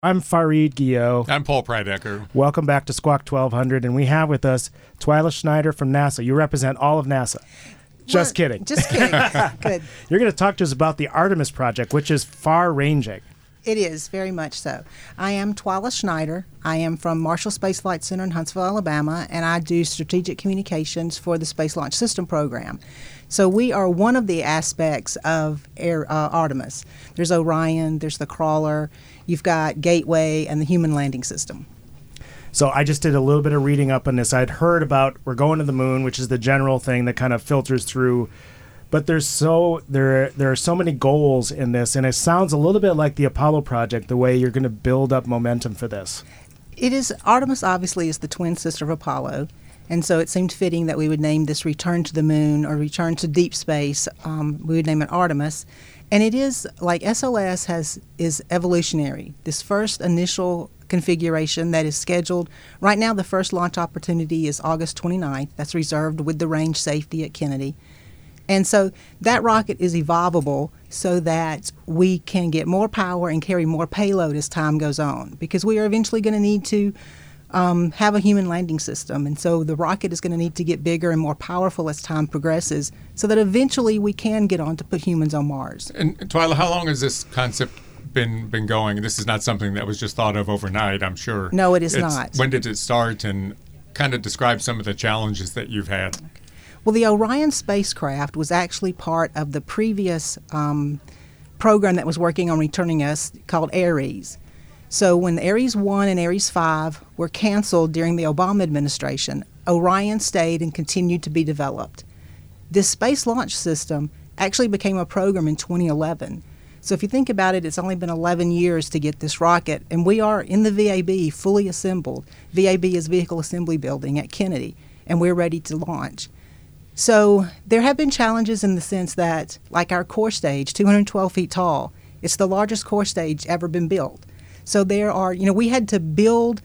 I'm Fareed Guillot. I'm Paul Prydecker. Welcome back to Squawk 1200, and we have with us Twyla Schneider from NASA. You represent all of NASA. Just kidding. Just kidding. Good. You're going to talk to us about the Artemis project, which is far-ranging. It is, very much so. I am Twyla Schneider. I am from Marshall Space Flight Center in Huntsville, Alabama, and I do strategic communications for the Space Launch System program. So we are one of the aspects of Artemis. There's Orion, there's the crawler, you've got Gateway, and the human landing system. So I just did a little bit of reading up on this. I'd heard about we're going to the moon, which is the general thing that kind of filters through. But there are so many goals in this, and it sounds a little bit like the Apollo project, the way you're going to build up momentum for this. It is. Artemis obviously is the twin sister of Apollo, and so it seemed fitting that we would name this Return to the Moon or Return to Deep Space. We would name it Artemis. And it is, like SLS is evolutionary. This first initial configuration that is scheduled, right now the first launch opportunity is August 29th. That's reserved with the range safety at Kennedy. And so that rocket is evolvable so that we can get more power and carry more payload as time goes on, because we are eventually going to need to have a human landing system. And so the rocket is going to need to get bigger and more powerful as time progresses so that eventually we can get on to put humans on Mars. And Twyla, how long has this concept been going? This is not something that was just thought of overnight, I'm sure. No, it is not. When did it start, and kind of describe some of the challenges that you've had? Well, the Orion spacecraft was actually part of the previous program that was working on returning us called Ares. So when Ares 1 and Ares 5 were canceled during the Obama administration, Orion stayed and continued to be developed. This Space Launch System actually became a program in 2011. So if you think about it, it's only been 11 years to get this rocket, and we are in the VAB fully assembled. VAB is Vehicle Assembly Building at Kennedy, and we're ready to launch. So there have been challenges in the sense that, like our core stage, 212 feet tall, it's the largest core stage ever been built. So there are, we had to build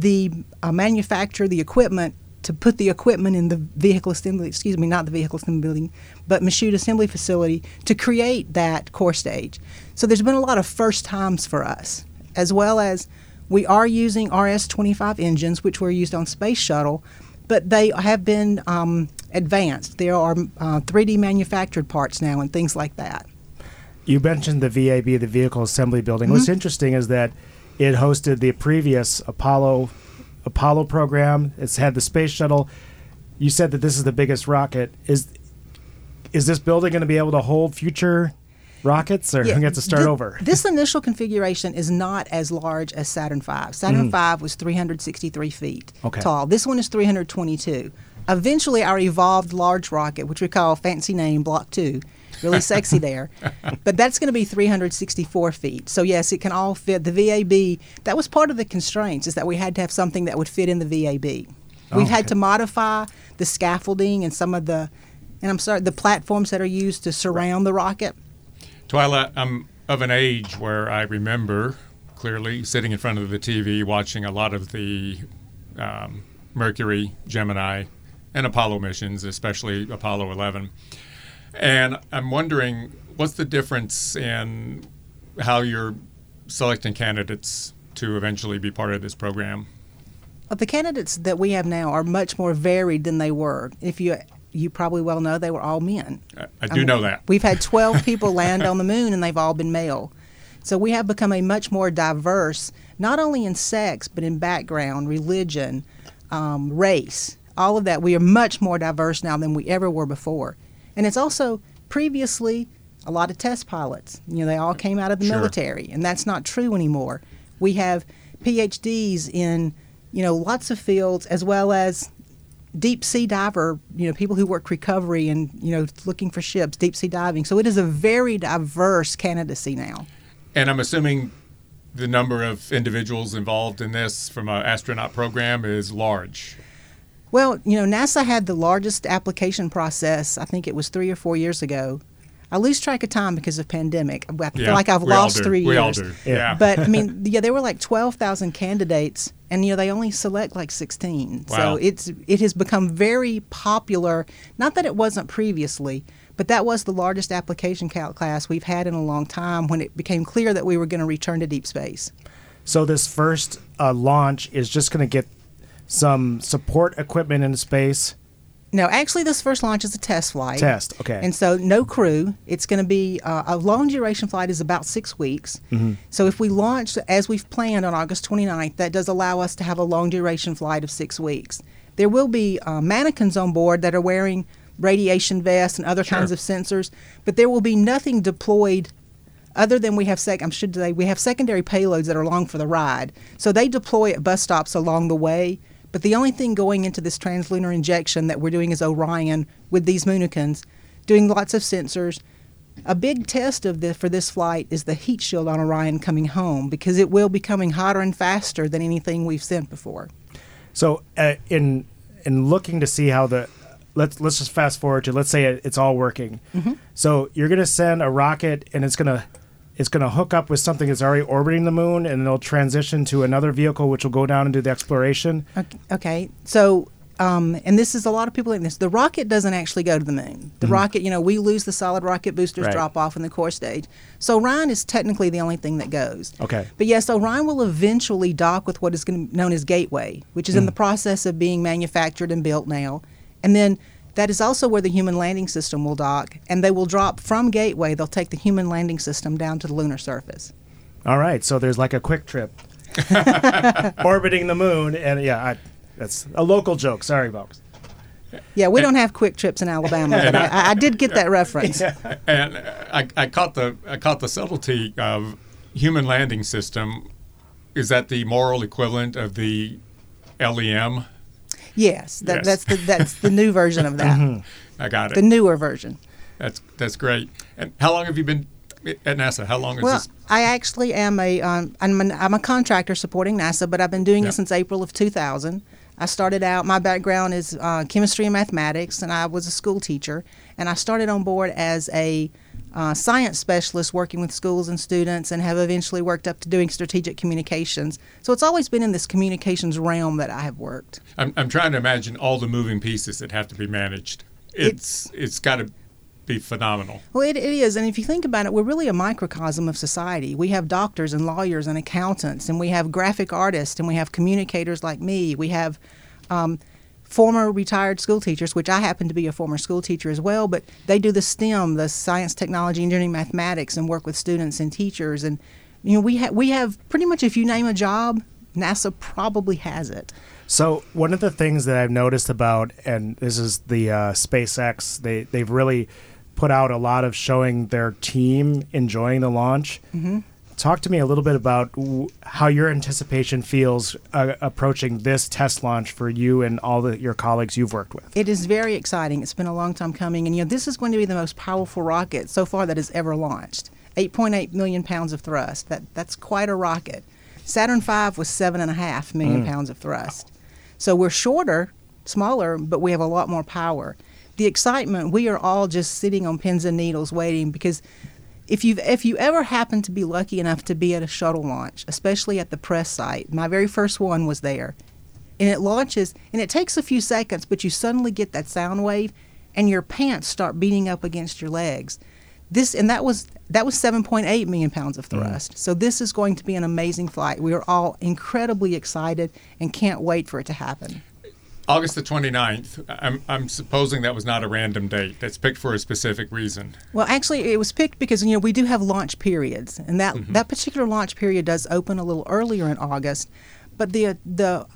manufacture the equipment to put the equipment in the vehicle assembly, not the vehicle assembly building, but Michoud assembly facility to create that core stage. So there's been a lot of first times for us, as well as we are using RS-25 engines, which were used on Space Shuttle, but they have been advanced. There are 3D manufactured parts now and things like that. You mentioned the VAB, the Vehicle Assembly Building. Mm-hmm. What's interesting is that it hosted the previous Apollo program. It's had the Space Shuttle. You said that this is the biggest rocket. Is this building going to be able to hold future rockets, or you have to start over? This initial configuration is not as large as Saturn V. Saturn V was 363 feet tall. This one is 322. Eventually, our evolved large rocket, which we call fancy name Block 2, really sexy there, but that's going to be 364 feet. So yes, it can all fit. The VAB, that was part of the constraints, is that we had to have something that would fit in the VAB. We've had to modify the scaffolding and some of the platforms that are used to surround the rocket. Twyla, I'm of an age where I remember clearly sitting in front of the TV watching a lot of the Mercury, Gemini, and Apollo missions, especially Apollo 11. And I'm wondering, what's the difference in how you're selecting candidates to eventually be part of this program? Well, the candidates that we have now are much more varied than they were. If you probably well know, they were all men. I do know that. We've had 12 people land on the moon, and they've all been male. So we have become a much more diverse, not only in sex, but in background, religion, race, all of that. We are much more diverse now than we ever were before. And it's also previously a lot of test pilots. They all came out of the military, and that's not true anymore. We have PhDs in, lots of fields, as well as deep sea diver, people who work recovery and, looking for ships, deep sea diving. So it is a very diverse candidacy now. And I'm assuming the number of individuals involved in this from an astronaut program is large. Well, NASA had the largest application process, I think it was 3 or 4 years ago. I lose track of time because of pandemic. I feel like I've lost 3 years. We all do, yeah. But, there were like 12,000 candidates, and, they only select like 16. Wow. So it has become very popular. Not that it wasn't previously, but that was the largest application class we've had in a long time when it became clear that we were going to return to deep space. So this first launch is just going to get some support equipment into space. No, actually, this first launch is a test flight. Test, okay. And so no crew. It's going to be a long duration flight is about 6 weeks. Mm-hmm. So if we launch as we've planned on August 29th, that does allow us to have a long duration flight of 6 weeks. There will be mannequins on board that are wearing radiation vests and other kinds of sensors, but there will be nothing deployed other than we have we have secondary payloads that are along for the ride. So they deploy at bus stops along the way. But the only thing going into this translunar injection that we're doing is Orion with these Moonikins, doing lots of sensors. A big test for this flight is the heat shield on Orion coming home, because it will be coming hotter and faster than anything we've sent before. So in looking to see how let's just fast forward to, let's say it's all working. Mm-hmm. So you're going to send a rocket, and it's going to hook up with something that's already orbiting the moon, and it'll transition to another vehicle which will go down and do the exploration. Okay. So, and this is a lot of people in this. The rocket doesn't actually go to the moon. The rocket, we lose the solid rocket boosters drop off in the core stage. So Orion is technically the only thing that goes. Okay. But yes, Orion will eventually dock with what is known as Gateway, which is in the process of being manufactured and built now. And then that is also where the human landing system will dock, and they will drop from Gateway. They'll take the human landing system down to the lunar surface. All right, so there's like a quick trip orbiting the moon, and that's a local joke. Sorry, folks. Yeah, we don't have quick trips in Alabama, but I did get that reference. And I caught the subtlety of human landing system. Is that the moral equivalent of the LEM? Yes, that's the new version of that. Mm-hmm. I got it. The newer version. That's great. And how long have you been at NASA? How long is Well, this? I actually am I'm a contractor supporting NASA, but I've been doing it since April of 2000. I started out, my background is chemistry and mathematics, and I was a school teacher. And I started on board as a science specialist working with schools and students, and have eventually worked up to doing strategic communications. So it's always been in this communications realm that I have worked. I'm trying to imagine all the moving pieces that have to be managed. It's got to be phenomenal. Well, it is. And if you think about it, we're really a microcosm of society. We have doctors and lawyers and accountants, and we have graphic artists, and we have communicators like me. We have former retired school teachers, which I happen to be a former school teacher as well, but they do the STEM, the science, technology, engineering, mathematics, and work with students and teachers. And we have pretty much, if you name a job, NASA probably has it. So one of the things that I've noticed about, and this is the SpaceX, they've really put out a lot of showing their team enjoying the launch. Mm-hmm. Talk to me a little bit about how your anticipation feels approaching this test launch for you and all your colleagues you've worked with. It is very exciting. It's been a long time coming. And this is going to be the most powerful rocket so far that has ever launched. 8.8 million pounds of thrust. That's quite a rocket. Saturn V was 7.5 million pounds of thrust. So we're smaller, but we have a lot more power. The excitement, we are all just sitting on pins and needles waiting, because if you ever happen to be lucky enough to be at a shuttle launch, especially at the press site, my very first one was there, and it launches, and it takes a few seconds, but you suddenly get that sound wave, and your pants start beating up against your legs. That was 7.8 million pounds of thrust. So this is going to be an amazing flight. We are all incredibly excited and can't wait for it to happen. August the 29th, I'm supposing that was not a random date. That's picked for a specific reason. Well, actually, it was picked because, we do have launch periods, and that particular launch period does open a little earlier in August. But the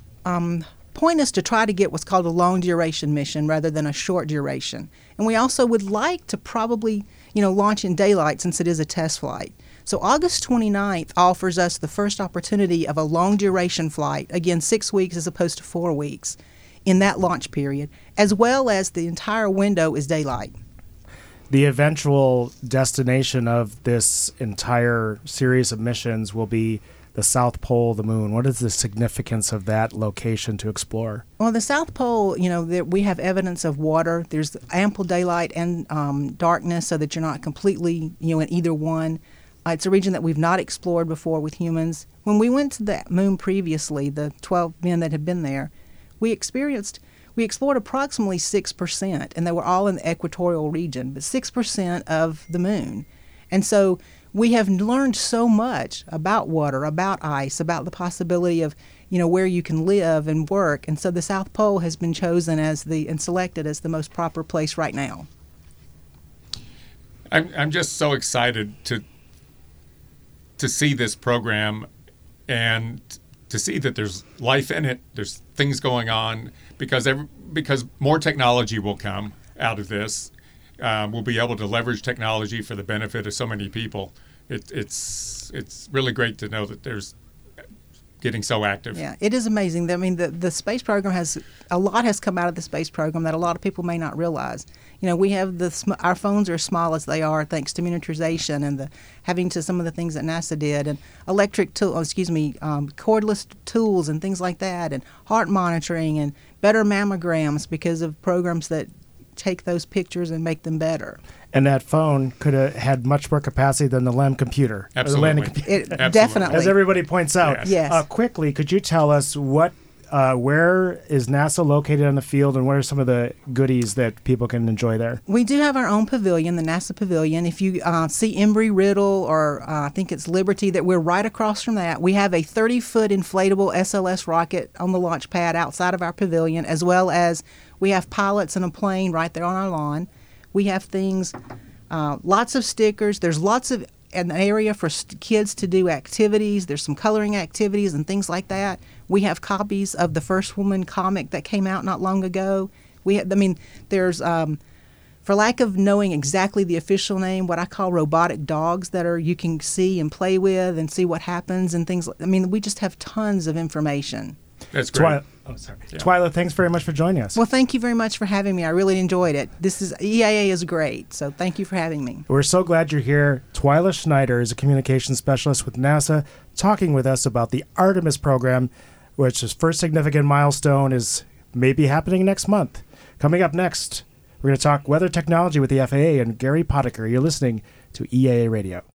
point is to try to get what's called a long duration mission rather than a short duration. And we also would like to probably, launch in daylight, since it is a test flight. So August 29th offers us the first opportunity of a long duration flight, again, 6 weeks as opposed to 4 weeks, in that launch period, as well as the entire window is daylight. The eventual destination of this entire series of missions will be the South Pole of the Moon. What is the significance of that location to explore? Well, the South Pole, we have evidence of water. There's ample daylight and darkness, so that you're not completely, in either one. It's a region that we've not explored before with humans. When we went to the moon previously, the 12 men that had been there, we explored approximately 6%, and they were all in the equatorial region, but 6% of the moon. And so we have learned so much about water, about ice, about the possibility of, where you can live and work. And so the South Pole has been chosen and selected as the most proper place right now. I'm just so excited to see this program and to see that there's life in it. There's things going on because more technology will come out of this. We'll be able to leverage technology for the benefit of so many people. It's really great to know that there's getting so active. Yeah, it is amazing. I mean, the space program a lot has come out of the space program that a lot of people may not realize. We have our phones are as small as they are thanks to miniaturization and having to some of the things that NASA did, and cordless tools and things like that, and heart monitoring and better mammograms because of programs that take those pictures and make them better. And that phone could have had much more capacity than the LEM computer. Absolutely. Absolutely. Definitely. As everybody points out. Yes. Quickly, could you tell us where is NASA located on the field, and what are some of the goodies that people can enjoy there? We do have our own pavilion, the NASA Pavilion. If you see Embry-Riddle or I think it's Liberty, that we're right across from that. We have a 30-foot inflatable SLS rocket on the launch pad outside of our pavilion, as well as we have pilots and a plane right there on our lawn. We have things, lots of stickers. There's lots of an area for kids to do activities. There's some coloring activities and things like that. We have copies of the First Woman comic that came out not long ago. There's, for lack of knowing exactly the official name, what I call robotic dogs that you can see and play with and see what happens and things. We just have tons of information. That's great. Twyla, thanks very much for joining us. Well, thank you very much for having me. I really enjoyed it. EAA is great, so thank you for having me. We're so glad you're here. Twyla Schneider is a communications specialist with NASA, talking with us about the Artemis program, which its first significant milestone is maybe happening next month. Coming up next, we're going to talk weather technology with the FAA and Gary Potiker. You're listening to EAA Radio.